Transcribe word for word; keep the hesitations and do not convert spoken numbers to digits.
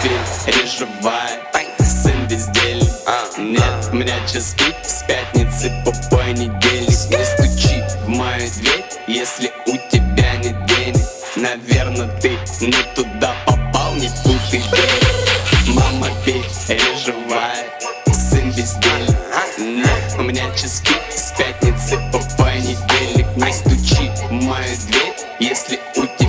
переживай, сын бездельник. Нет, у меня часы с пятницы по понедельник. Не стучи в мою дверь, если у тебя нет денег. Наверно, ты не туда попал, не в ту ты дверь. Мама переживает, сын бездельник. Нет, у меня часы с пятницы по понедельник. Не стучи в мою дверь, если у тебя